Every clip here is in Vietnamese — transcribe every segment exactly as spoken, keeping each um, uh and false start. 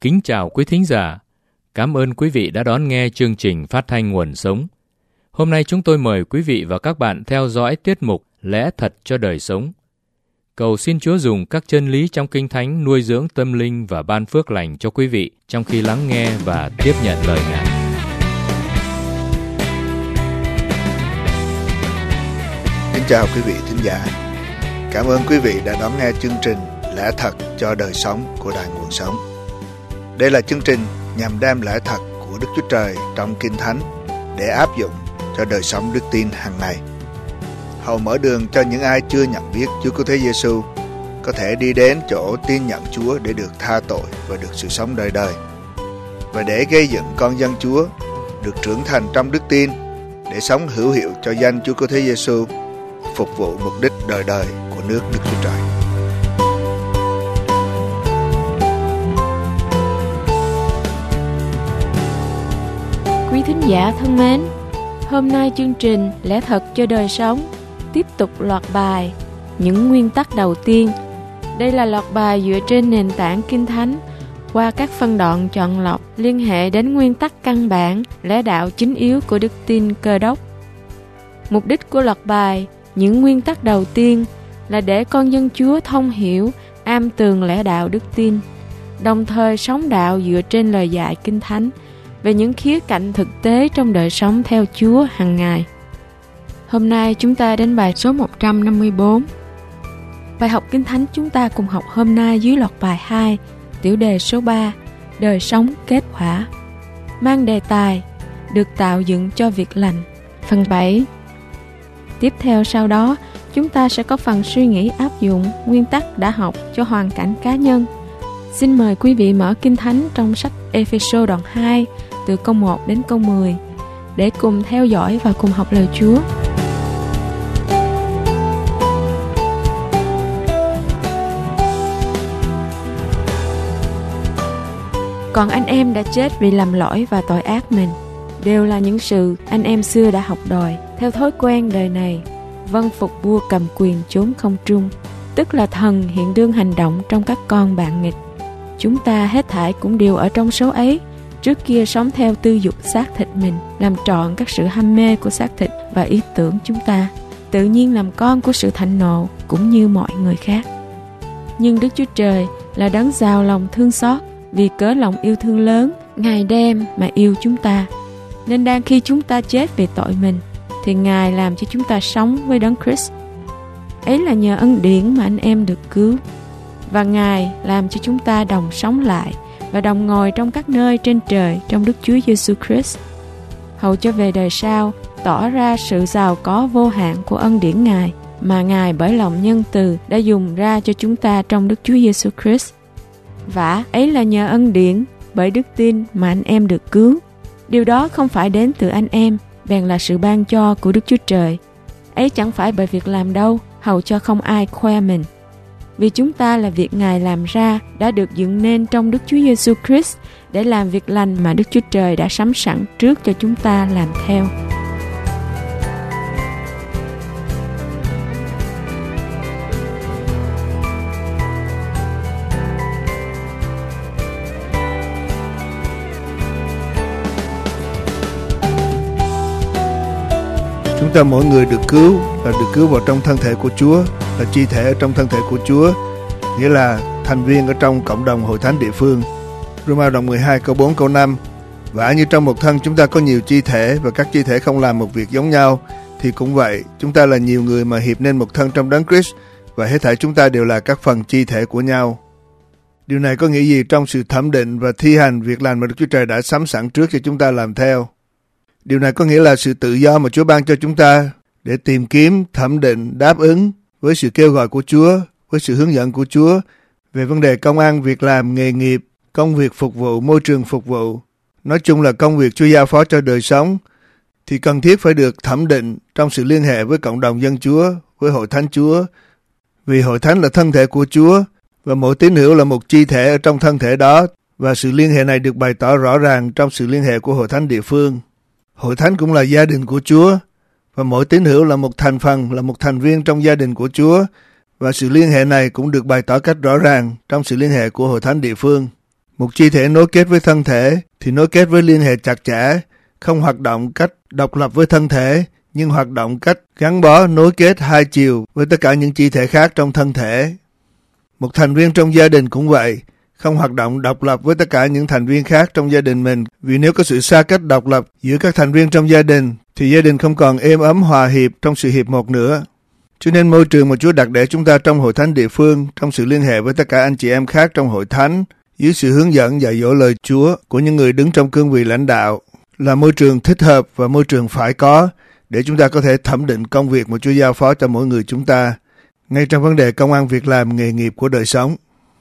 Kính chào quý thính giả. Cảm ơn quý vị đã đón nghe chương trình phát thanh Nguồn Sống. Hôm nay chúng tôi mời quý vị và các bạn theo dõi tiết mục Lẽ Thật cho Đời Sống. Cầu xin Chúa dùng các chân lý trong Kinh Thánh nuôi dưỡng tâm linh và ban phước lành cho quý vị trong khi lắng nghe và tiếp nhận lời Ngài. Kính chào quý vị thính giả. Cảm ơn quý vị đã đón nghe chương trình Lẽ Thật cho Đời Sống của Đài Nguồn Sống. Đây là chương trình nhằm đem lẽ thật của Đức Chúa Trời trong Kinh Thánh để áp dụng cho đời sống đức tin hàng ngày. Hầu mở đường cho những ai chưa nhận biết Chúa Cứu Thế Giêsu có thể đi đến chỗ tin nhận Chúa để được tha tội và được sự sống đời đời, và để gây dựng con dân Chúa được trưởng thành trong đức tin để sống hữu hiệu cho danh Chúa Cứu Thế Giêsu, phục vụ mục đích đời đời của nước Đức Chúa Trời. Quý thính giả thân mến, hôm nay chương trình Lẽ Thật cho Đời Sống tiếp tục loạt bài Những nguyên tắc đầu tiên. Đây là loạt bài dựa trên nền tảng Kinh Thánh qua các phân đoạn chọn lọc liên hệ đến nguyên tắc căn bản, lẽ đạo chính yếu của đức tin Cơ Đốc. Mục đích của loạt bài Những nguyên tắc đầu tiên là để con dân Chúa thông hiểu, am tường lẽ đạo đức tin, đồng thời sống đạo dựa trên lời dạy Kinh Thánh về những khía cạnh thực tế trong đời sống theo Chúa hàng ngày. Hôm nay chúng ta đến bài số một trăm năm mươi bốn. Bài học Kinh Thánh chúng ta cùng học hôm nay dưới loạt bài hai, tiểu đề số ba, đời sống kết quả, mang đề tài được tạo dựng cho việc lành, phần bảy. Tiếp theo sau đó, chúng ta sẽ có phần suy nghĩ áp dụng nguyên tắc đã học cho hoàn cảnh cá nhân. Xin mời quý vị mở Kinh Thánh trong sách Ê-phê-sô đoạn hai, từ câu một đến câu mười, để cùng theo dõi và cùng học lời Chúa. Còn anh em đã chết vì làm lỗi và tội ác mình, đều là những sự anh em xưa đã học đòi, theo thói quen đời này, vâng phục vua cầm quyền chốn không trung, tức là thần hiện đương hành động trong các con bạn nghịch. Chúng ta hết thảy cũng đều ở trong số ấy. Trước kia sống theo tư dục xác thịt mình, làm trọn các sự ham mê của xác thịt và ý tưởng chúng ta, tự nhiên làm con của sự thạnh nộ cũng như mọi người khác. Nhưng Đức Chúa Trời là đấng giàu lòng thương xót, vì cớ lòng yêu thương lớn Ngài đem mà yêu chúng ta, nên đang khi chúng ta chết vì tội mình, thì Ngài làm cho chúng ta sống với đấng Christ. Ấy là nhờ ân điển mà anh em được cứu, và Ngài làm cho chúng ta đồng sống lại và đồng ngồi trong các nơi trên trời trong Đức Chúa Giêsu Christ, hầu cho về đời sau tỏ ra sự giàu có vô hạn của ân điển Ngài mà Ngài bởi lòng nhân từ đã dùng ra cho chúng ta trong Đức Chúa Giêsu Christ. Vả ấy là nhờ ân điển bởi đức tin mà anh em được cứu. Điều đó không phải đến từ anh em, bèn là sự ban cho của Đức Chúa Trời. Ấy chẳng phải bởi việc làm đâu, hầu cho không ai khoe mình. Vì chúng ta là việc Ngài làm ra, đã được dựng nên trong Đức Chúa Giêsu Christ để làm việc lành mà Đức Chúa Trời đã sắm sẵn trước cho chúng ta làm theo. Chúng ta mỗi người được cứu và được cứu vào trong thân thể của Chúa, là chi thể ở trong thân thể của Chúa, nghĩa là thành viên ở trong cộng đồng hội thánh địa phương. Roma đoạn mười hai câu bốn câu năm. Vả như trong một thân chúng ta có nhiều chi thể, và các chi thể không làm một việc giống nhau, thì cũng vậy, chúng ta là nhiều người mà hiệp nên một thân trong đấng Christ, và hết thảy chúng ta đều là các phần chi thể của nhau. Điều này có nghĩa gì trong sự thẩm định và thi hành việc lành mà Đức Chúa Trời đã sắm sẵn trước cho chúng ta làm theo? Điều này có nghĩa là sự tự do mà Chúa ban cho chúng ta để tìm kiếm, thẩm định, đáp ứng với sự kêu gọi của Chúa, với sự hướng dẫn của Chúa về vấn đề công ăn, việc làm, nghề nghiệp, công việc phục vụ, môi trường phục vụ. Nói chung là công việc Chúa giao phó cho đời sống, thì cần thiết phải được thẩm định trong sự liên hệ với cộng đồng dân Chúa, với hội thánh Chúa. Vì hội thánh là thân thể của Chúa, và mỗi tín hữu là một chi thể ở trong thân thể đó, và sự liên hệ này được bày tỏ rõ ràng trong sự liên hệ của hội thánh địa phương. Hội thánh cũng là gia đình của Chúa, và mỗi tín hữu là một thành phần, là một thành viên trong gia đình của Chúa, và sự liên hệ này cũng được bày tỏ cách rõ ràng trong sự liên hệ của hội thánh địa phương. Một chi thể nối kết với thân thể thì nối kết với liên hệ chặt chẽ, không hoạt động cách độc lập với thân thể, nhưng hoạt động cách gắn bó nối kết hai chiều với tất cả những chi thể khác trong thân thể. Một thành viên trong gia đình cũng vậy, không hoạt động độc lập với tất cả những thành viên khác trong gia đình mình, vì nếu có sự xa cách độc lập giữa các thành viên trong gia đình, thì gia đình không còn êm ấm hòa hiệp trong sự hiệp một nữa. Cho nên môi trường mà Chúa đặt để chúng ta trong hội thánh địa phương, trong sự liên hệ với tất cả anh chị em khác trong hội thánh, dưới sự hướng dẫn dạy dỗ lời Chúa của những người đứng trong cương vị lãnh đạo, là môi trường thích hợp và môi trường phải có để chúng ta có thể thẩm định công việc mà Chúa giao phó cho mỗi người chúng ta, ngay trong vấn đề công ăn việc làm, nghề nghiệp của đời sống.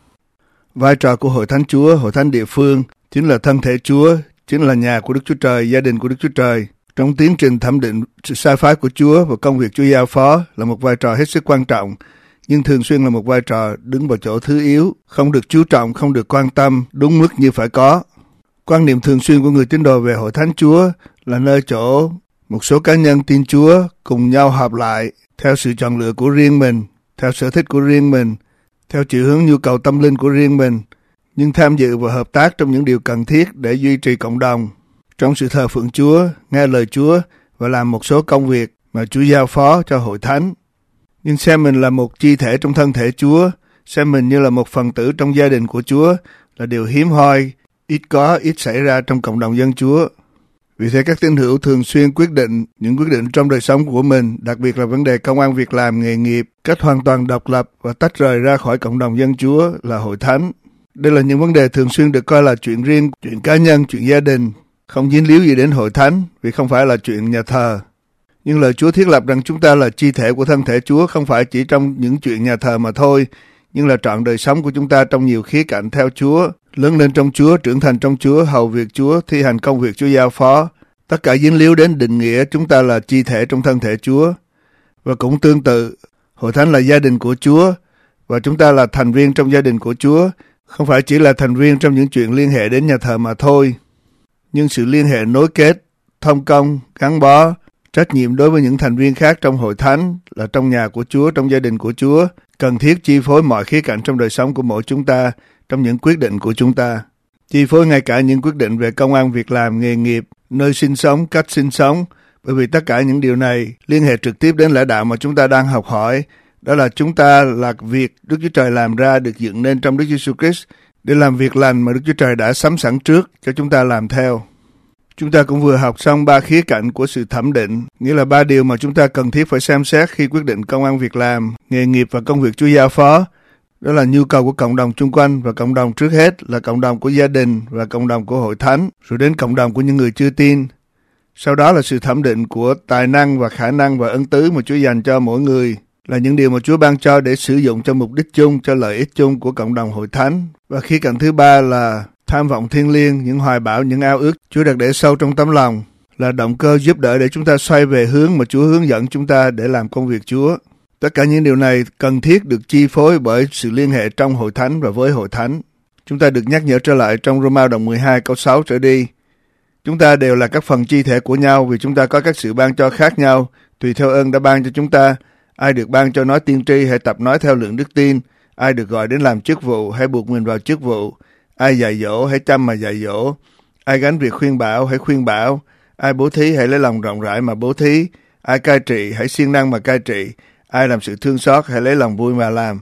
Vai trò của hội thánh Chúa, hội thánh địa phương chính là thân thể Chúa, chính là nhà của Đức Chúa Trời, gia đình của Đức Chúa Trời. Trong tiến trình thẩm định sự sai phái của Chúa và công việc Chúa giao phó là một vai trò hết sức quan trọng, nhưng thường xuyên là một vai trò đứng vào chỗ thứ yếu, không được chú trọng, không được quan tâm đúng mức như phải có. Quan niệm thường xuyên của người tín đồ về hội thánh Chúa là nơi chỗ một số cá nhân tin Chúa cùng nhau họp lại theo sự chọn lựa của riêng mình, theo sở thích của riêng mình, theo chiều hướng nhu cầu tâm linh của riêng mình, nhưng tham dự và hợp tác trong những điều cần thiết để duy trì cộng đồng, trong sự thờ phượng Chúa, nghe lời Chúa và làm một số công việc mà Chúa giao phó cho hội thánh. Nhưng xem mình là một chi thể trong thân thể Chúa, xem mình như là một phần tử trong gia đình của Chúa là điều hiếm hoi, ít có, ít xảy ra trong cộng đồng dân Chúa. Vì thế các tín hữu thường xuyên quyết định những quyết định trong đời sống của mình, đặc biệt là vấn đề công ăn việc làm, nghề nghiệp, cách hoàn toàn độc lập và tách rời ra khỏi cộng đồng dân Chúa là hội thánh. Đây là những vấn đề thường xuyên được coi là chuyện riêng, chuyện cá nhân, chuyện gia đình, không dính líu gì đến hội thánh vì không phải là chuyện nhà thờ. Nhưng lời Chúa thiết lập rằng chúng ta là chi thể của thân thể Chúa không phải chỉ trong những chuyện nhà thờ mà thôi, nhưng là trọn đời sống của chúng ta trong nhiều khía cạnh theo Chúa, lớn lên trong Chúa, trưởng thành trong Chúa, hầu việc Chúa, thi hành công việc Chúa giao phó. Tất cả dính líu đến định nghĩa chúng ta là chi thể trong thân thể Chúa. Và cũng tương tự, hội thánh là gia đình của Chúa và chúng ta là thành viên trong gia đình của Chúa, không phải chỉ là thành viên trong những chuyện liên hệ đến nhà thờ mà thôi. Nhưng sự liên hệ nối kết, thông công, gắn bó, trách nhiệm đối với những thành viên khác trong hội thánh là trong nhà của Chúa, trong gia đình của Chúa, cần thiết chi phối mọi khía cạnh trong đời sống của mỗi chúng ta, trong những quyết định của chúng ta. Chi phối ngay cả những quyết định về công ăn việc làm, nghề nghiệp, nơi sinh sống, cách sinh sống, bởi vì tất cả những điều này liên hệ trực tiếp đến lẽ đạo mà chúng ta đang học hỏi. Đó là chúng ta là việc Đức Chúa Trời làm ra, được dựng nên trong Đức Giêsu Christ để làm việc lành mà Đức Chúa Trời đã sắm sẵn trước cho chúng ta làm theo. Chúng ta cũng vừa học xong ba khía cạnh của sự thẩm định, nghĩa là ba điều mà chúng ta cần thiết phải xem xét khi quyết định công ăn việc làm, nghề nghiệp và công việc Chúa giao phó. Đó là nhu cầu của cộng đồng chung quanh, và cộng đồng trước hết là cộng đồng của gia đình và cộng đồng của hội thánh, rồi đến cộng đồng của những người chưa tin. Sau đó là sự thẩm định của tài năng và khả năng và ân tứ mà Chúa dành cho mỗi người, là những điều mà Chúa ban cho để sử dụng cho mục đích chung, cho lợi ích chung của cộng đồng hội thánh. Và khía cạnh thứ ba là tham vọng thiêng liêng, những hoài bão, những ao ước Chúa đặt để sâu trong tấm lòng, là động cơ giúp đỡ để chúng ta xoay về hướng mà Chúa hướng dẫn chúng ta để làm công việc Chúa. Tất cả những điều này cần thiết được chi phối bởi sự liên hệ trong hội thánh và với hội thánh. Chúng ta được nhắc nhở trở lại trong Roma đoạn mười hai câu sáu trở đi. Chúng ta đều là các phần chi thể của nhau vì chúng ta có các sự ban cho khác nhau, tùy theo ơn đã ban cho chúng ta. Ai được ban cho nói tiên tri hãy tập nói theo lượng đức tin, ai được gọi đến làm chức vụ hãy buộc mình vào chức vụ, ai dạy dỗ hãy chăm mà dạy dỗ, ai gánh việc khuyên bảo hãy khuyên bảo, ai bố thí hãy lấy lòng rộng rãi mà bố thí, ai cai trị hãy siêng năng mà cai trị, ai làm sự thương xót hãy lấy lòng vui mà làm.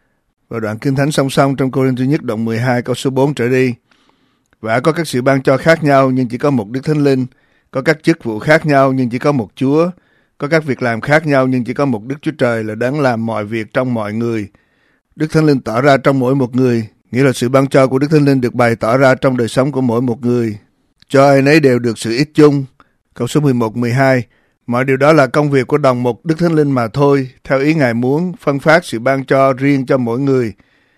Và đoạn Kinh Thánh song song trong Cô-rinh-tô nhất đoạn mười hai câu số bốn trở đi. Và có các sự ban cho khác nhau nhưng chỉ có một Đức Thánh Linh, có các chức vụ khác nhau nhưng chỉ có một Chúa, có các việc làm khác nhau nhưng chỉ có một Đức Chúa Trời là đấng làm mọi việc trong mọi người. Đức Thánh Linh tỏ ra trong mỗi một người, nghĩa là sự ban cho của Đức Thánh Linh được bày tỏ ra trong đời sống của mỗi một người. Cho ai nấy đều được sự ích chung. Câu số mười một mười hai. Mọi điều đó là công việc của đồng một Đức Thánh Linh mà thôi, theo ý Ngài muốn phân phát sự ban cho riêng cho mỗi người.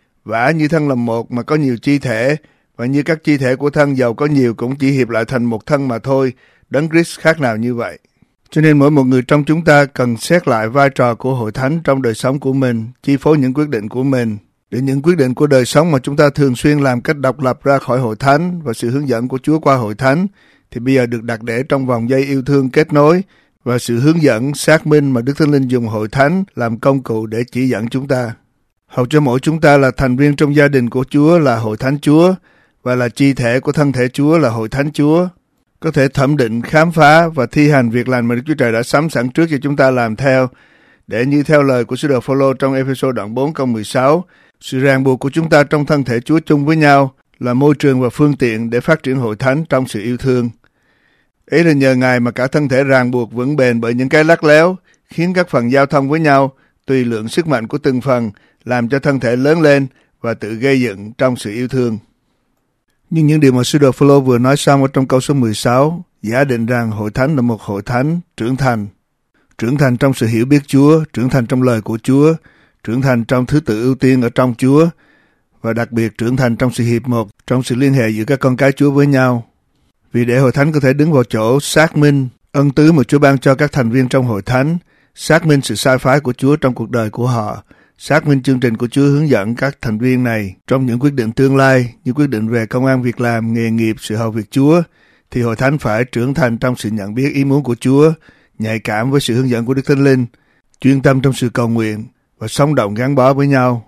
Vả như thân là một mà có nhiều chi thể, và như các chi thể của thân giàu có nhiều cũng chỉ hiệp lại thành một thân mà thôi, Đấng Christ khác nào như vậy. Cho nên mỗi một người trong chúng ta cần xét lại vai trò của hội thánh trong đời sống của mình, chi phối những quyết định của mình. Để những quyết định của đời sống mà chúng ta thường xuyên làm cách độc lập ra khỏi hội thánh và sự hướng dẫn của Chúa qua hội thánh, thì bây giờ được đặt để trong vòng dây yêu thương kết nối và sự hướng dẫn xác minh mà Đức Thánh Linh dùng hội thánh làm công cụ để chỉ dẫn chúng ta. Hầu cho mỗi chúng ta là thành viên trong gia đình của Chúa, là hội thánh Chúa, và là chi thể của thân thể Chúa là hội thánh Chúa, có thể thẩm định, khám phá và thi hành việc lành mà Đức Chúa Trời đã sắm sẵn trước cho chúng ta làm theo, để như theo lời của sứ đồ Phôlô trong Ê-phê-sô đoạn bốn câu mười sáu, sự ràng buộc của chúng ta trong thân thể Chúa chung với nhau là môi trường và phương tiện để phát triển hội thánh trong sự yêu thương. Ấy là nhờ Ngài mà cả thân thể ràng buộc vững bền bởi những cái lắt léo, khiến các phần giao thông với nhau, tùy lượng sức mạnh của từng phần, làm cho thân thể lớn lên và tự gây dựng trong sự yêu thương. Nhưng những điều mà sứ đồ Phôlô vừa nói xong ở trong câu số mười sáu, giả định rằng hội thánh là một hội thánh trưởng thành. Trưởng thành trong sự hiểu biết Chúa, trưởng thành trong lời của Chúa, trưởng thành trong thứ tự ưu tiên ở trong Chúa, và đặc biệt trưởng thành trong sự hiệp một, trong sự liên hệ giữa các con cái Chúa với nhau. Vì để hội thánh có thể đứng vào chỗ xác minh ân tứ mà Chúa ban cho các thành viên trong hội thánh, xác minh sự sai phái của Chúa trong cuộc đời của họ, xác minh chương trình của Chúa hướng dẫn các thành viên này trong những quyết định tương lai như quyết định về công ăn việc làm, nghề nghiệp, sự hầu việc Chúa, thì hội thánh phải trưởng thành trong sự nhận biết ý muốn của Chúa, nhạy cảm với sự hướng dẫn của Đức Thánh Linh, chuyên tâm trong sự cầu nguyện và sống động gắn bó với nhau.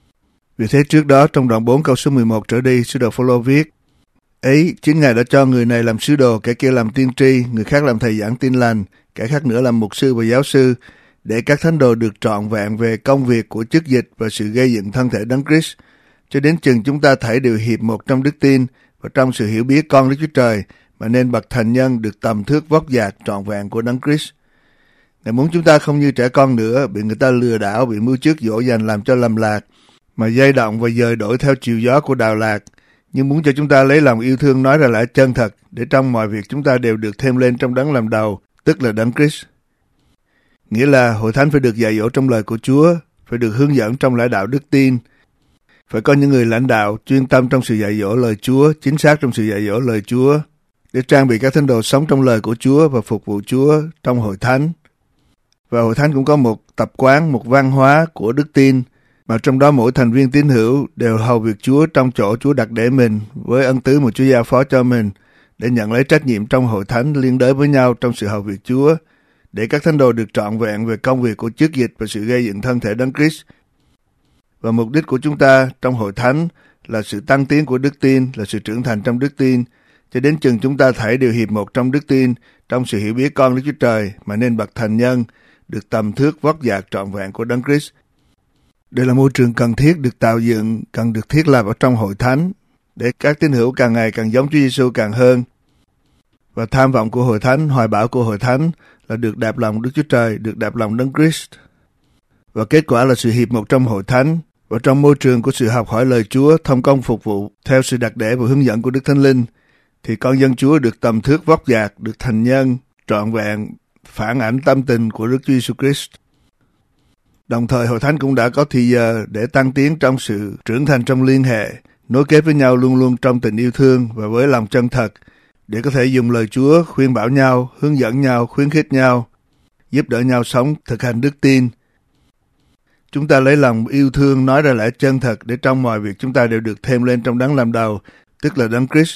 Vì thế trước đó trong đoạn bốn câu số mười một trở đi, sứ đồ Phôlô viết: Ấy, chính Ngài đã cho người này làm sứ đồ, kẻ kia làm tiên tri, người khác làm thầy giảng tin lành, kẻ khác nữa làm mục sư và giáo sư, để các thánh đồ được trọn vẹn về công việc của chức dịch và sự gây dựng thân thể Đấng Christ, cho đến chừng chúng ta thảy đều hiệp một trong đức tin và trong sự hiểu biết con Đức Chúa Trời, mà nên bậc thành nhân được tầm thước vóc dạc trọn vẹn của Đấng Christ. Ngài muốn chúng ta không như trẻ con nữa, bị người ta lừa đảo, bị mưu trước dỗ dành làm cho lầm lạc, mà dây động và dời đổi theo chiều gió của đào lạc, nhưng muốn cho chúng ta lấy lòng yêu thương nói ra lại chân thật, để trong mọi việc chúng ta đều được thêm lên trong Đấng làm đầu, tức là Đấng Christ. Nghĩa là hội thánh phải được dạy dỗ trong lời của Chúa, phải được hướng dẫn trong lẽ đạo đức tin, phải có những người lãnh đạo chuyên tâm trong sự dạy dỗ lời Chúa, chính xác trong sự dạy dỗ lời Chúa, để trang bị các thánh đồ sống trong lời của Chúa và phục vụ Chúa trong hội thánh. Và hội thánh cũng có một tập quán, một văn hóa của đức tin, mà trong đó mỗi thành viên tín hữu đều hầu việc Chúa trong chỗ Chúa đặt để mình với ân tứ mà Chúa giao phó cho mình, để nhận lấy trách nhiệm trong hội thánh liên đới với nhau trong sự hầu việc Chúa, để các thánh đồ được trọn vẹn về công việc của chức dịch và sự gây dựng thân thể Đấng Christ. Và mục đích của chúng ta trong hội thánh là sự tăng tiến của đức tin, là sự trưởng thành trong đức tin, cho đến chừng chúng ta thảy đều hiệp một trong đức tin, trong sự hiểu biết con Đức Chúa Trời, mà nên bậc thành nhân, được tầm thước vóc dạc trọn vẹn của Đấng Christ. Đây là môi trường cần thiết được tạo dựng, cần được thiết lập ở trong hội thánh, để các tín hữu càng ngày càng giống Chúa Giêsu càng hơn. Và tham vọng của hội thánh, hoài bão của hội thánh là được đạp lòng Đức Chúa Trời, được đạp lòng Đấng Christ. Và kết quả là sự hiệp một trong hội thánh, và trong môi trường của sự học hỏi lời Chúa, thông công phục vụ theo sự đặc để và hướng dẫn của Đức Thánh Linh, thì con dân Chúa được tầm thước vóc dạc, được thành nhân, trọn vẹn, phản ảnh tâm tình của Đức Chúa Giêsu Christ. Đồng thời hội thánh cũng đã có thì giờ để tăng tiến trong sự trưởng thành trong liên hệ, nối kết với nhau luôn luôn trong tình yêu thương và với lòng chân thật, để có thể dùng lời Chúa khuyên bảo nhau, hướng dẫn nhau, khuyến khích nhau, giúp đỡ nhau sống, thực hành đức tin. Chúng ta lấy lòng yêu thương nói ra lẽ chân thật, để trong mọi việc chúng ta đều được thêm lên trong Đấng làm đầu, tức là Đấng Christ.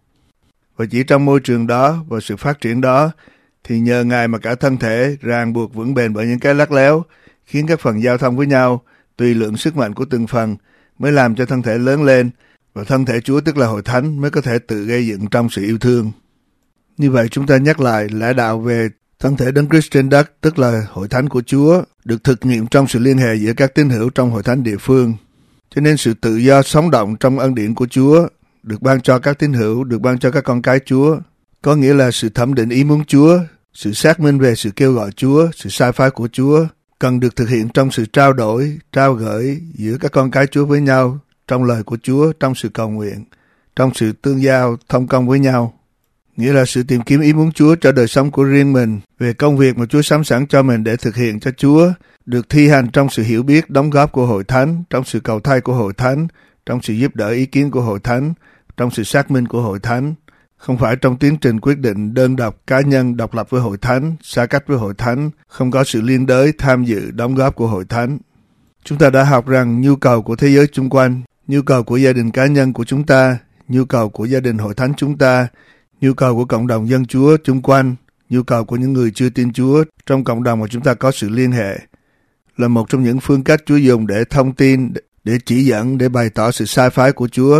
Và chỉ trong môi trường đó và sự phát triển đó, thì nhờ Ngài mà cả thân thể ràng buộc vững bền bởi những cái lắt léo, khiến các phần giao thông với nhau, tùy lượng sức mạnh của từng phần, mới làm cho thân thể lớn lên, và thân thể Chúa tức là hội thánh mới có thể tự gây dựng trong sự yêu thương. Như vậy chúng ta nhắc lại lẽ đạo về thân thể Đấng Christ trên đất, tức là hội thánh của Chúa, được thực nghiệm trong sự liên hệ giữa các tín hữu trong hội thánh địa phương. Cho nên sự tự do sống động trong ân điển của Chúa được ban cho các tín hữu, được ban cho các con cái Chúa, có nghĩa là sự thẩm định ý muốn Chúa, sự xác minh về sự kêu gọi Chúa, sự sai phái của Chúa, cần được thực hiện trong sự trao đổi, trao gửi giữa các con cái Chúa với nhau, trong lời của Chúa, trong sự cầu nguyện, trong sự tương giao, thông công với nhau. Nghĩa là sự tìm kiếm ý muốn Chúa cho đời sống của riêng mình, về công việc mà Chúa sắm sẵn cho mình để thực hiện cho Chúa, được thi hành trong sự hiểu biết, đóng góp của hội thánh, trong sự cầu thay của hội thánh, trong sự giúp đỡ ý kiến của hội thánh, trong sự xác minh của hội thánh, không phải trong tiến trình quyết định đơn độc cá nhân độc lập với hội thánh, xa cách với hội thánh, không có sự liên đới, tham dự, đóng góp của hội thánh. Chúng ta đã học rằng nhu cầu của thế giới xung quanh, nhu cầu của gia đình cá nhân của chúng ta, nhu cầu của gia đình hội thánh chúng ta, nhu cầu của cộng đồng dân Chúa xung quanh, nhu cầu của những người chưa tin Chúa trong cộng đồng mà chúng ta có sự liên hệ, là một trong những phương cách Chúa dùng để thông tin, để chỉ dẫn, để bày tỏ sự sai phái của Chúa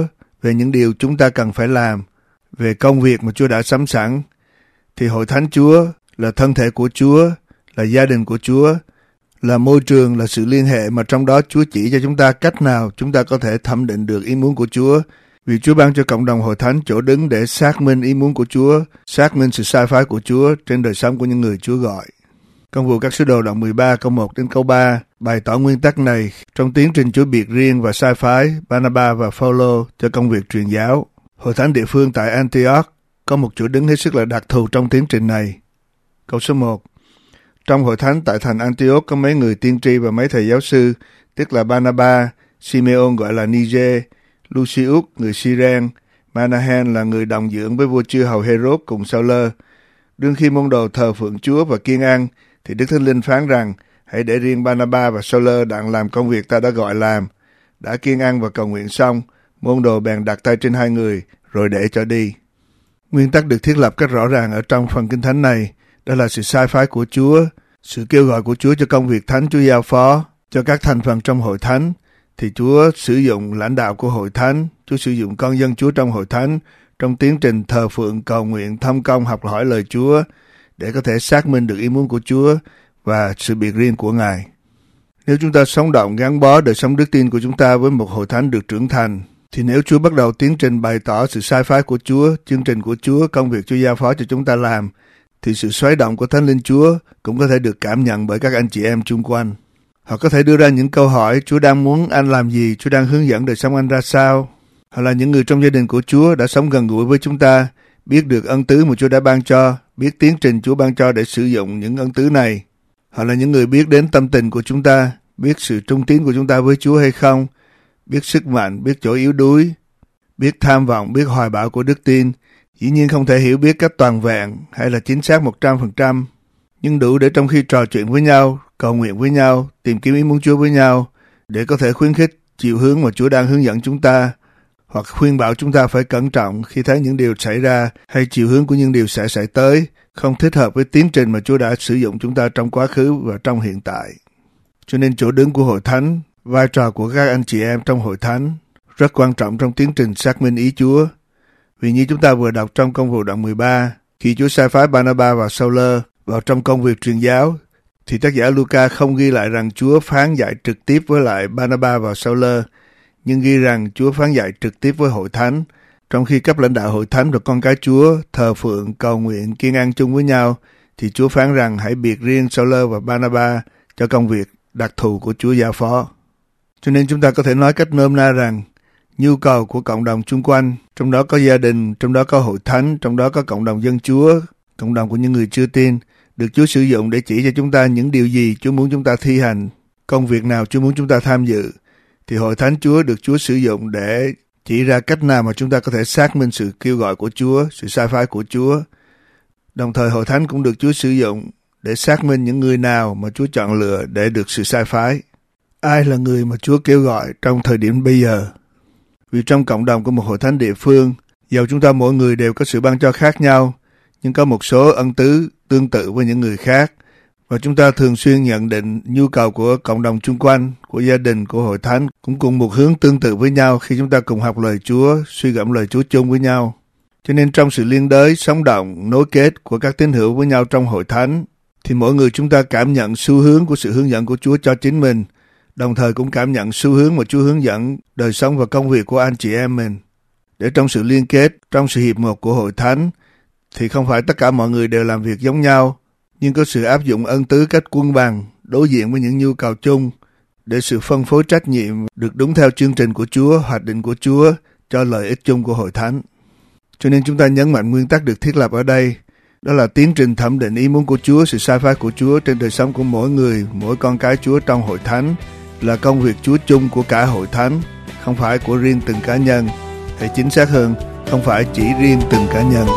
về những điều chúng ta cần phải làm, về công việc mà Chúa đã sắm sẵn, thì hội thánh Chúa là thân thể của Chúa, là gia đình của Chúa, là môi trường, là sự liên hệ mà trong đó Chúa chỉ cho chúng ta cách nào chúng ta có thể thẩm định được ý muốn của Chúa. Vì Chúa ban cho cộng đồng hội thánh chỗ đứng để xác minh ý muốn của Chúa, xác minh sự sai phái của Chúa trên đời sống của những người Chúa gọi. Công vụ các sứ đồ đoạn mười ba câu một đến câu ba bày tỏ nguyên tắc này trong tiến trình Chúa biệt riêng và sai phái Barnabas và Phaolô cho công việc truyền giáo. Hội thánh địa phương tại Antioch có một chỗ đứng hết sức là đặc thù trong tiến trình này. Câu số một. Trong hội thánh tại thành Antioch có mấy người tiên tri và mấy thầy giáo sư, tức là Barnabas, Simeon gọi là Niger, Lucius người Cyrene, Manahen là người đồng dưỡng với vua chư hầu Herod cùng Sao-lơ. Đương khi môn đồ thờ phượng Chúa và kiêng ăn, thì Đức Thánh Linh phán rằng, hãy để riêng Barnabas và Sao-lơ đặng làm công việc ta đã gọi làm. Đã kiêng ăn và cầu nguyện xong, môn đồ bèn đặt tay trên hai người, rồi để cho đi. Nguyên tắc được thiết lập cách rõ ràng ở trong phần Kinh Thánh này, đó là sự sai phái của Chúa, sự kêu gọi của Chúa cho công việc thánh Chúa giao phó, cho các thành phần trong hội thánh, thì Chúa sử dụng lãnh đạo của hội thánh, Chúa sử dụng con dân Chúa trong hội thánh, trong tiến trình thờ phượng, cầu nguyện, thông công, học hỏi lời Chúa, để có thể xác minh được ý muốn của Chúa và sự biệt riêng của Ngài. Nếu chúng ta sống động gắn bó đời sống đức tin của chúng ta với một hội thánh được trưởng thành, thì nếu Chúa bắt đầu tiến trình bày tỏ sự sai phái của Chúa, chương trình của Chúa, công việc Chúa giao phó cho chúng ta làm, thì sự xoáy động của Thánh Linh Chúa cũng có thể được cảm nhận bởi các anh chị em chung quanh. Họ có thể đưa ra những câu hỏi, Chúa đang muốn anh làm gì, Chúa đang hướng dẫn đời sống anh ra sao. Hoặc là những người trong gia đình của Chúa đã sống gần gũi với chúng ta, biết được ân tứ mà Chúa đã ban cho, biết tiến trình Chúa ban cho để sử dụng những ân tứ này. Hoặc là những người biết đến tâm tình của chúng ta, biết sự trung tín của chúng ta với Chúa hay không, biết sức mạnh, biết chỗ yếu đuối, biết tham vọng, biết hoài bão của đức tin. Dĩ nhiên không thể hiểu biết cách toàn vẹn hay là chính xác một trăm phần trăm, nhưng đủ để trong khi trò chuyện với nhau, cầu nguyện với nhau, tìm kiếm ý muốn Chúa với nhau, để có thể khuyến khích chiều hướng mà Chúa đang hướng dẫn chúng ta, hoặc khuyên bảo chúng ta phải cẩn trọng khi thấy những điều xảy ra hay chiều hướng của những điều sẽ xảy tới không thích hợp với tiến trình mà Chúa đã sử dụng chúng ta trong quá khứ và trong hiện tại. Cho nên chỗ đứng của hội thánh, vai trò của các anh chị em trong hội thánh rất quan trọng trong tiến trình xác minh ý Chúa. Vì như chúng ta vừa đọc trong công vụ đoạn mười ba, khi Chúa sai phái Barnabas và Sao-lơ vào trong công việc truyền giáo, thì tác giả Luca không ghi lại rằng Chúa phán dạy trực tiếp với lại Barnabas và Sao-lơ, nhưng ghi rằng Chúa phán dạy trực tiếp với hội thánh, trong khi cấp lãnh đạo hội thánh và con cái Chúa thờ phượng, cầu nguyện, kiêng ăn chung với nhau, thì Chúa phán rằng hãy biệt riêng Sao-lơ và Barnabas cho công việc đặc thù của Chúa giao phó. Cho nên chúng ta có thể nói cách nôm na rằng nhu cầu của cộng đồng chung quanh, trong đó có gia đình, trong đó có hội thánh, trong đó có cộng đồng dân Chúa, cộng đồng của những người chưa tin, được Chúa sử dụng để chỉ cho chúng ta những điều gì Chúa muốn chúng ta thi hành, công việc nào Chúa muốn chúng ta tham dự. Thì hội thánh Chúa được Chúa sử dụng để chỉ ra cách nào mà chúng ta có thể xác minh sự kêu gọi của Chúa, sự sai phái của Chúa. Đồng thời hội thánh cũng được Chúa sử dụng để xác minh những người nào mà Chúa chọn lựa để được sự sai phái. Ai là người mà Chúa kêu gọi trong thời điểm bây giờ? Vì trong cộng đồng của một hội thánh địa phương, dầu chúng ta mỗi người đều có sự ban cho khác nhau, nhưng có một số ân tứ tương tự với những người khác, và chúng ta thường xuyên nhận định nhu cầu của cộng đồng chung quanh, của gia đình, của hội thánh cũng cùng một hướng tương tự với nhau khi chúng ta cùng học lời Chúa, suy gẫm lời Chúa chung với nhau. Cho nên trong sự liên đới, sống động, nối kết của các tín hữu với nhau trong hội thánh, thì mỗi người chúng ta cảm nhận xu hướng của sự hướng dẫn của Chúa cho chính mình, đồng thời cũng cảm nhận xu hướng mà Chúa hướng dẫn đời sống và công việc của anh chị em mình. Để trong sự liên kết, trong sự hiệp một của hội thánh, thì không phải tất cả mọi người đều làm việc giống nhau, nhưng có sự áp dụng ân tứ cách quân bằng, đối diện với những nhu cầu chung, để sự phân phối trách nhiệm được đúng theo chương trình của Chúa, hoạch định của Chúa cho lợi ích chung của hội thánh. Cho nên chúng ta nhấn mạnh nguyên tắc được thiết lập ở đây, đó là tiến trình thẩm định ý muốn của Chúa, sự sai phái của Chúa trên đời sống của mỗi người, mỗi con cái Chúa trong hội thánh, là công việc Chúa chung của cả hội thánh, không phải của riêng từng cá nhân, hay chính xác hơn, không phải chỉ riêng từng cá nhân.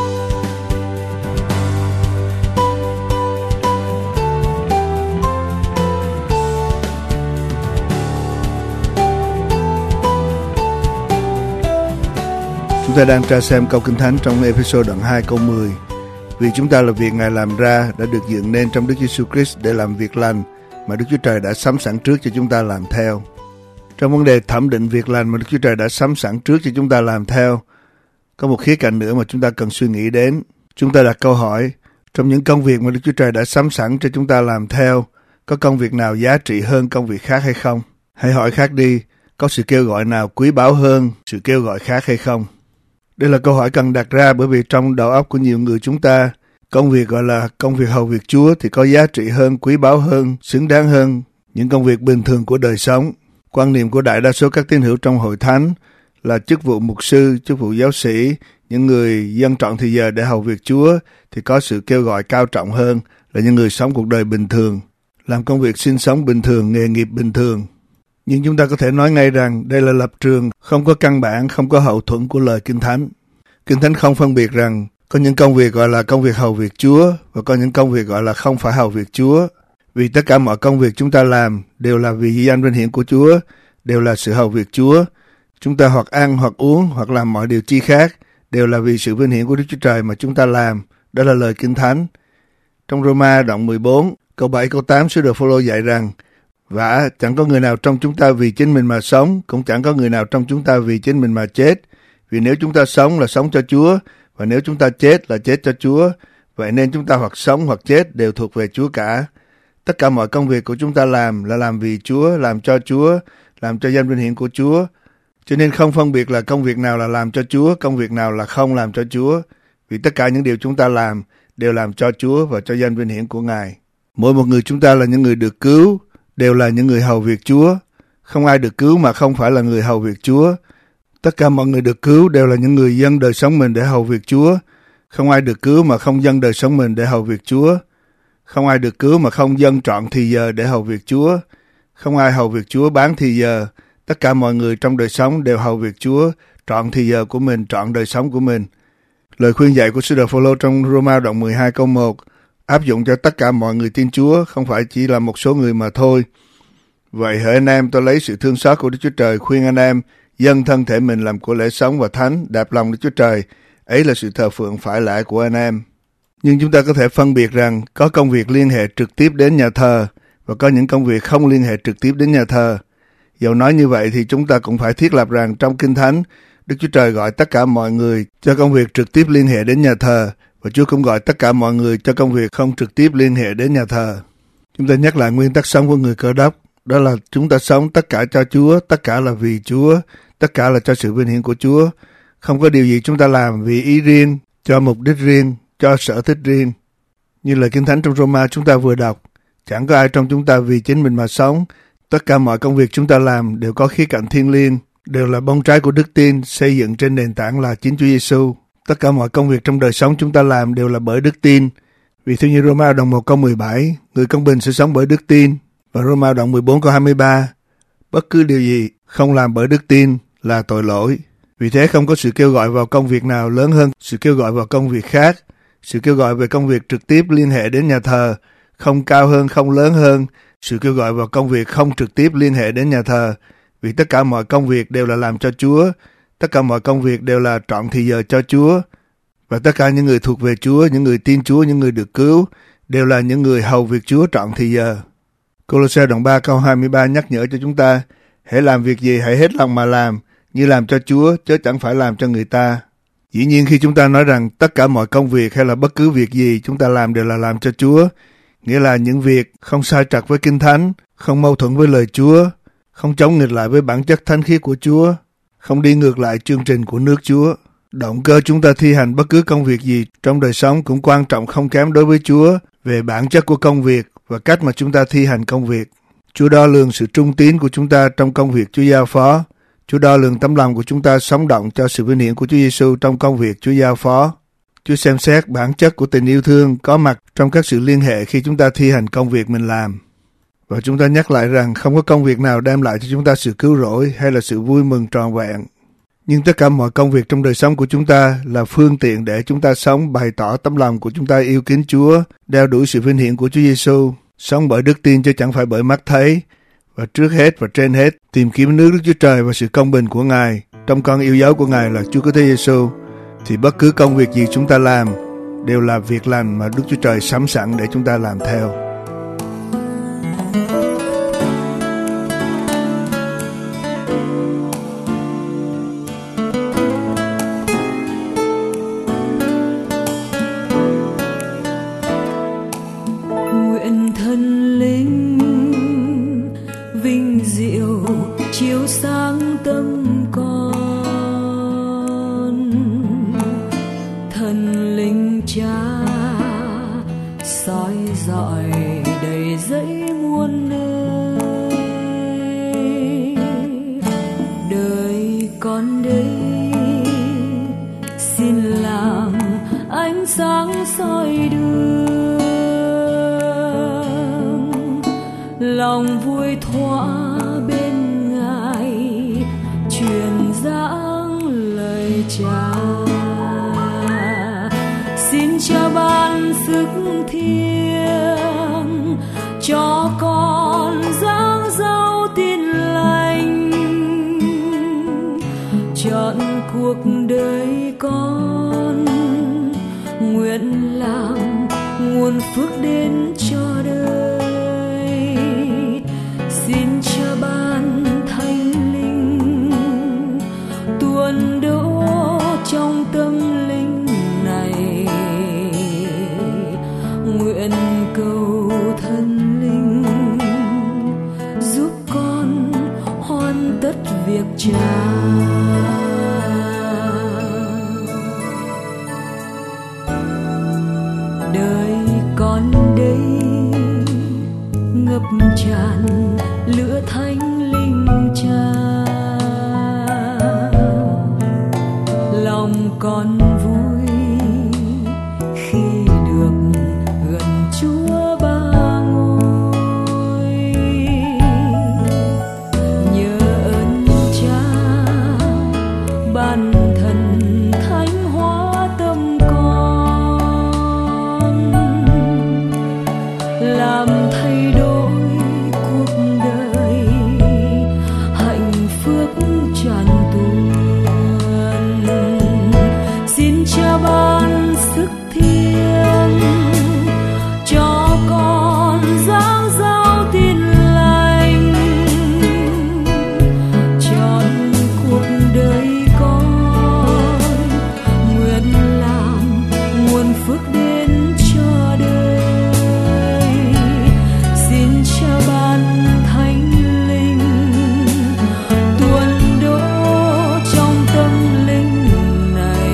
Chúng ta đang tra xem câu Kinh Thánh trong episode đoạn hai câu mười. Vì chúng ta là việc Ngài làm ra, đã được dựng nên trong Đức Giêsu Christ để làm việc lành mà Đức Chúa Trời đã sắm sẵn trước cho chúng ta làm theo. Trong vấn đề thẩm định việc lành mà Đức Chúa Trời đã sắm sẵn trước cho chúng ta làm theo, có một khía cạnh nữa mà chúng ta cần suy nghĩ đến. Chúng ta đặt câu hỏi, trong những công việc mà Đức Chúa Trời đã sắm sẵn cho chúng ta làm theo, có công việc nào giá trị hơn công việc khác hay không? Hãy hỏi khác đi, có sự kêu gọi nào quý báu hơn sự kêu gọi khác hay không? Đây là câu hỏi cần đặt ra bởi vì trong đầu óc của nhiều người chúng ta, công việc gọi là công việc hầu việc Chúa thì có giá trị hơn, quý báu hơn, xứng đáng hơn những công việc bình thường của đời sống. Quan niệm của đại đa số các tín hữu trong hội thánh là chức vụ mục sư, chức vụ giáo sĩ, những người dâng trọn thời giờ để hầu việc Chúa thì có sự kêu gọi cao trọng hơn là những người sống cuộc đời bình thường, làm công việc sinh sống bình thường, nghề nghiệp bình thường. Nhưng chúng ta có thể nói ngay rằng đây là lập trường không có căn bản, không có hậu thuẫn của lời Kinh Thánh. Kinh Thánh không phân biệt rằng có những công việc gọi là công việc hầu việc Chúa và có những công việc gọi là không phải hầu việc Chúa. Vì tất cả mọi công việc chúng ta làm đều là vì danh vinh hiển của Chúa, đều là sự hầu việc Chúa. Chúng ta hoặc ăn, hoặc uống, hoặc làm mọi điều chi khác đều là vì sự vinh hiển của Đức Chúa Trời mà chúng ta làm. Đó là lời Kinh Thánh. Trong Roma đoạn mười bốn, câu bảy, câu tám, sứ đồ Phô-lô dạy rằng: Vả, chẳng có người nào trong chúng ta vì chính mình mà sống, cũng chẳng có người nào trong chúng ta vì chính mình mà chết. Vì nếu chúng ta sống là sống cho Chúa, và nếu chúng ta chết là chết cho Chúa. Vậy nên chúng ta hoặc sống hoặc chết đều thuộc về Chúa cả. Tất cả mọi công việc của chúng ta làm là làm vì Chúa, làm cho Chúa, làm cho danh vinh hiển của Chúa. Cho nên không phân biệt là công việc nào là làm cho Chúa, công việc nào là không làm cho Chúa. Vì tất cả những điều chúng ta làm đều làm cho Chúa và cho danh vinh hiển của Ngài. Mỗi một người chúng ta là những người được cứu, đều là những người hầu việc Chúa. Không ai được cứu mà không phải là người hầu việc Chúa. Tất cả mọi người được cứu đều là những người dâng đời sống mình để hầu việc Chúa. Không ai được cứu mà không dâng đời sống mình để hầu việc Chúa. Không ai được cứu mà không dâng trọn thì giờ để hầu việc Chúa. Không ai hầu việc Chúa bán thì giờ. Tất cả mọi người trong đời sống đều hầu việc Chúa, trọn thì giờ của mình, trọn đời sống của mình. Lời khuyên dạy của sứ đồ Phô-lô trong Roma đoạn mười hai câu một áp dụng cho tất cả mọi người tin Chúa, không phải chỉ là một số người mà thôi. Vậy hỡi anh em, tôi lấy sự thương xót của Đức Chúa Trời khuyên anh em dâng thân thể mình làm của lễ sống và thánh, đạp lòng Đức Chúa Trời. Ấy là sự thờ phượng phải lẽ của anh em. Nhưng chúng ta có thể phân biệt rằng có công việc liên hệ trực tiếp đến nhà thờ và có những công việc không liên hệ trực tiếp đến nhà thờ. Dẫu nói như vậy thì chúng ta cũng phải thiết lập rằng trong Kinh Thánh, Đức Chúa Trời gọi tất cả mọi người cho công việc trực tiếp liên hệ đến nhà thờ, và Chúa cũng gọi tất cả mọi người cho công việc không trực tiếp liên hệ đến nhà thờ. Chúng ta nhắc lại nguyên tắc sống của người Cơ Đốc, đó là chúng ta sống tất cả cho Chúa, tất cả là vì Chúa, tất cả là cho sự vinh hiển của Chúa. Không có điều gì chúng ta làm vì ý riêng, cho mục đích riêng, cho sở thích riêng. Như lời Kinh Thánh trong Roma chúng ta vừa đọc, chẳng có ai trong chúng ta vì chính mình mà sống. Tất cả mọi công việc chúng ta làm đều có khía cạnh thiêng liêng, đều là bông trái của đức tin, xây dựng trên nền tảng là chính Chúa Giêsu. Tất cả mọi công việc trong đời sống chúng ta làm đều là bởi đức tin. Vì theo như Roma đoạn một câu mười bảy, người công bình sẽ sống bởi đức tin. Và Roma đoạn mười bốn câu hai mươi ba, bất cứ điều gì không làm bởi đức tin là tội lỗi. Vì thế không có sự kêu gọi vào công việc nào lớn hơn sự kêu gọi vào công việc khác. Sự kêu gọi về công việc trực tiếp liên hệ đến nhà thờ không cao hơn, không lớn hơn sự kêu gọi vào công việc không trực tiếp liên hệ đến nhà thờ. Vì tất cả mọi công việc đều là làm cho Chúa, tất cả mọi công việc đều là trọn thì giờ cho Chúa. Và tất cả những người thuộc về Chúa, những người tin Chúa, những người được cứu đều là những người hầu việc Chúa trọn thì giờ. Cô-lô-se đoạn ba câu hai mươi ba nhắc nhở cho chúng ta: hãy làm việc gì hãy hết lòng mà làm, như làm cho Chúa, chứ chẳng phải làm cho người ta. Dĩ nhiên khi chúng ta nói rằng tất cả mọi công việc hay là bất cứ việc gì chúng ta làm đều là làm cho Chúa, nghĩa là những việc không sai trật với Kinh Thánh, không mâu thuẫn với lời Chúa, không chống nghịch lại với bản chất thánh khiết của Chúa, không đi ngược lại chương trình của nước Chúa. Động cơ chúng ta thi hành bất cứ công việc gì trong đời sống cũng quan trọng không kém đối với Chúa về bản chất của công việc và cách mà chúng ta thi hành công việc. Chúa đo lường sự trung tín của chúng ta trong công việc Chúa giao phó. Chúa đo lường tấm lòng của chúng ta sống động cho sự vinh hiển của Chúa Giêsu trong công việc Chúa giao phó. Chúa xem xét bản chất của tình yêu thương có mặt trong các sự liên hệ khi chúng ta thi hành công việc mình làm. Và chúng ta nhắc lại rằng không có công việc nào đem lại cho chúng ta sự cứu rỗi hay là sự vui mừng trọn vẹn. Nhưng tất cả mọi công việc trong đời sống của chúng ta là phương tiện để chúng ta sống bày tỏ tấm lòng của chúng ta yêu kính Chúa, đeo đuổi sự vinh hiển của Chúa Giêsu, sống bởi đức tin chứ chẳng phải bởi mắt thấy. Và trước hết và trên hết, tìm kiếm nước Đức Chúa Trời và sự công bình của Ngài, trong con yêu dấu của Ngài là Chúa Cứu Thế Giêsu, thì bất cứ công việc gì chúng ta làm đều là việc lành mà Đức Chúa Trời sắm sẵn để chúng ta làm theo. Cha soi rọi đầy dẫy muôn nơi, đời con đây xin làm ánh sáng soi đường, lòng vui thỏa bên Ngài truyền giảng lời Cha. Xin Cha ban sức thiêng cho con giảng dấu tin lành, chọn cuộc đời con nguyện làm nguồn phước đến cho đời. Xin Cha ban Thánh Linh tuôn đổ trong tâm linh này, nguyện cầu Thần Linh giúp con hoàn tất việc Cha. Đời con đây ngập tràn lửa Thánh Linh Cha, lòng con vui khi được gần Chúa Ba Ngôi. Nhờ ơn Cha ban Thần thánh hóa tâm con, làm thay đổi cuộc đời, hạnh phúc tràn tuôn. Xin Cha ban sức thiêng cho con giảng giáo tin lành, chọn cuộc đời con nguyện làm nguồn phước đến cho đời. Xin Cha ban Thánh Linh tuôn đổ trong tâm linh này,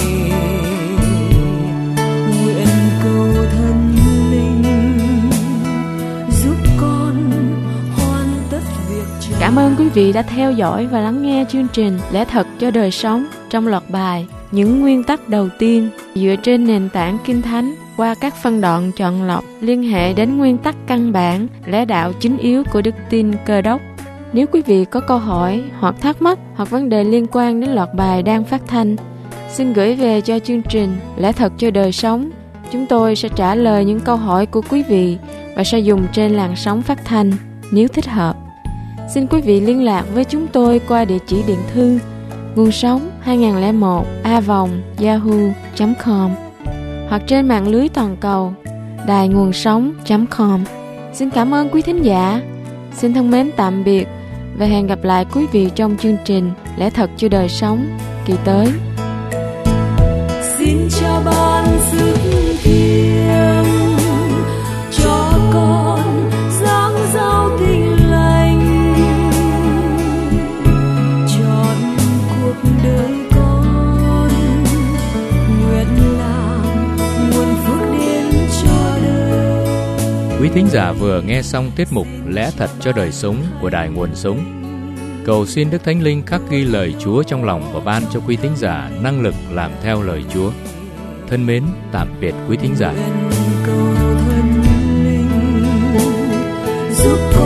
nguyện cầu Thần Linh giúp con hoàn tất việc Cha. Cảm ơn quý vị đã theo dõi và lắng nghe chương trình Lẽ Thật cho Đời Sống trong loạt bài Những Nguyên Tắc Đầu Tiên dựa trên nền tảng Kinh Thánh qua các phân đoạn chọn lọc liên hệ đến nguyên tắc căn bản, lẽ đạo chính yếu của đức tin Cơ Đốc. Nếu quý vị có câu hỏi hoặc thắc mắc hoặc vấn đề liên quan đến loạt bài đang phát thanh, xin gửi về cho chương trình Lẽ Thật cho Đời Sống. Chúng tôi sẽ trả lời những câu hỏi của quý vị và sẽ dùng trên làn sóng phát thanh nếu thích hợp. Xin quý vị liên lạc với chúng tôi qua địa chỉ điện thư nguồn sống hai nghìn lẻ một a vòng yahoo chấm com hoặc trên mạng lưới toàn cầu đài nguồn sống chấm com. Xin cảm ơn quý thính giả. Xin thân mến tạm biệt và hẹn gặp lại quý vị trong chương trình Lẽ Thật cho Đời Sống kỳ tới. Xin Cha ban sức thiêng cho con giảng giáo tin lành, chọn cuộc đời con nguyện làm nguồn phước đến cho đời. Quý thính giả vừa nghe xong tiết mục Lẽ Thật cho Đời Sống của Đài Nguồn Sống. Cầu xin Đức Thánh Linh khắc ghi lời Chúa trong lòng và ban cho quý thính giả năng lực làm theo lời Chúa. Thân mến, tạm biệt quý thính giả. Cầu Thần Linh giúp